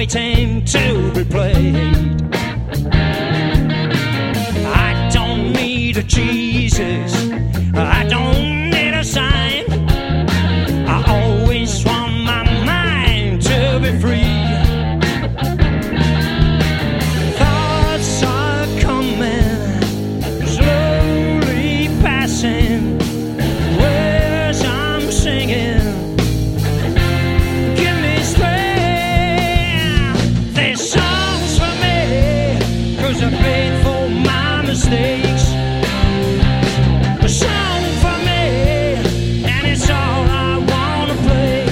waiting to be played. I don't need a Jesus, I don't need a sign. I always want my mind to be free. Thoughts are coming, slowly passing. Words I'm singing, give me strength. This song's for me, 'cause I paid for my mistakes. A song for me, and it's all I wanna play.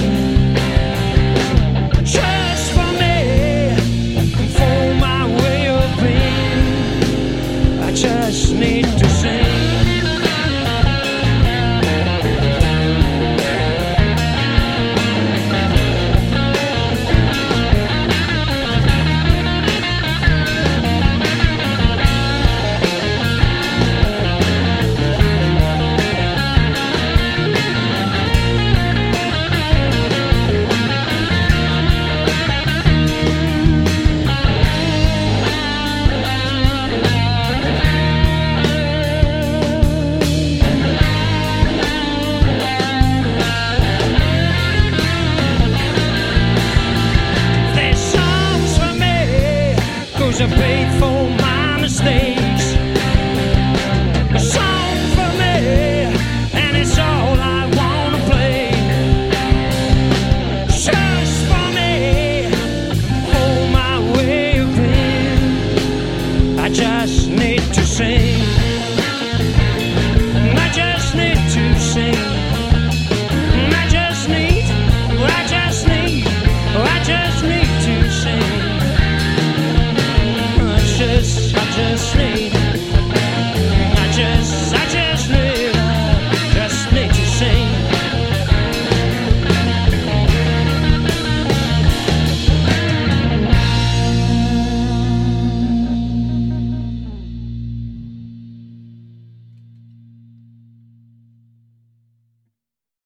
Just for me, for my way of being. I just need to sing. I paid for my mistakes.